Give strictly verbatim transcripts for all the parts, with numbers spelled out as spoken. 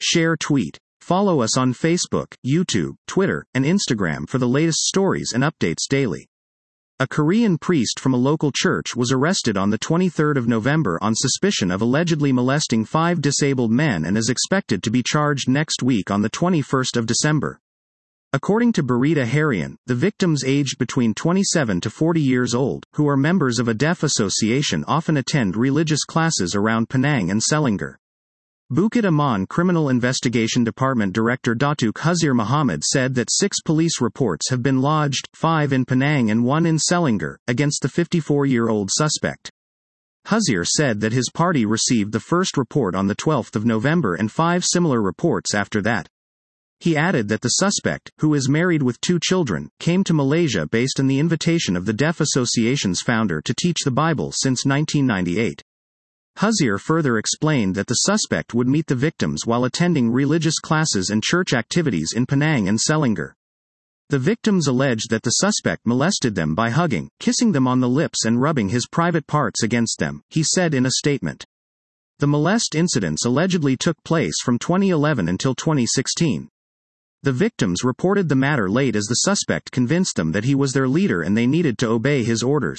share, tweet. Follow us on Facebook, YouTube, Twitter, and Instagram for the latest stories and updates daily. A Korean priest from a local church was arrested on the twenty-third of November on suspicion of allegedly molesting five disabled men and is expected to be charged next week on the twenty-first of December. According to Barita Harian, the victims aged between twenty-seven to forty years old, who are members of a deaf association, often attend religious classes around Penang and Selangor. Bukit Aman Criminal Investigation Department Director Datuk Huzir Muhammad said that six police reports have been lodged, five in Penang and one in Selangor, against the fifty-four-year-old suspect. Huzir said that his party received the first report on the twelfth of November and five similar reports after that. He added that the suspect, who is married with two children, came to Malaysia based on the invitation of the Deaf Association's founder to teach the Bible since nineteen ninety-eight. Huzir further explained that the suspect would meet the victims while attending religious classes and church activities in Penang and Selangor. The victims alleged that the suspect molested them by hugging, kissing them on the lips and rubbing his private parts against them, he said in a statement. The molest incidents allegedly took place from twenty eleven until twenty sixteen. The victims reported the matter late as the suspect convinced them that he was their leader and they needed to obey his orders.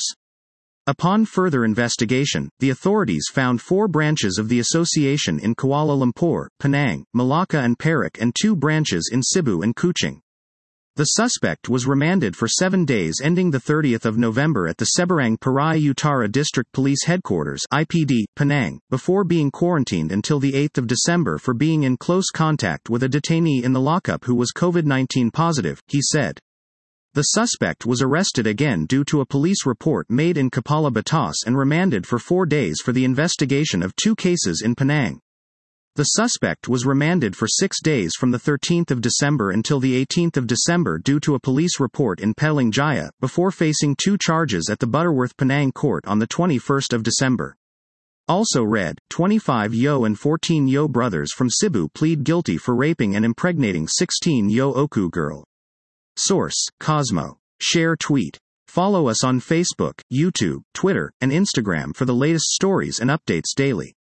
Upon further investigation, the authorities found four branches of the association in Kuala Lumpur, Penang, Malacca and Perak and two branches in Cebu and Kuching. The suspect was remanded for seven days ending the thirtieth of November at the Seberang Perai Utara District Police Headquarters I P D, Penang, before being quarantined until the eighth of December for being in close contact with a detainee in the lockup who was COVID nineteen positive, he said. The suspect was arrested again due to a police report made in Kepala Batas and remanded for four days for the investigation of two cases in Penang. The suspect was remanded for six days from the thirteenth of December until the eighteenth of December due to a police report in Petaling Jaya, before facing two charges at the Butterworth Penang court on the twenty-first of December. Also read, twenty-five Yo and fourteen Yo brothers from Cebu plead guilty for raping and impregnating sixteen Yo Oku girl. Source, Cosmo. Share, tweet. Follow us on Facebook, YouTube, Twitter, and Instagram for the latest stories and updates daily.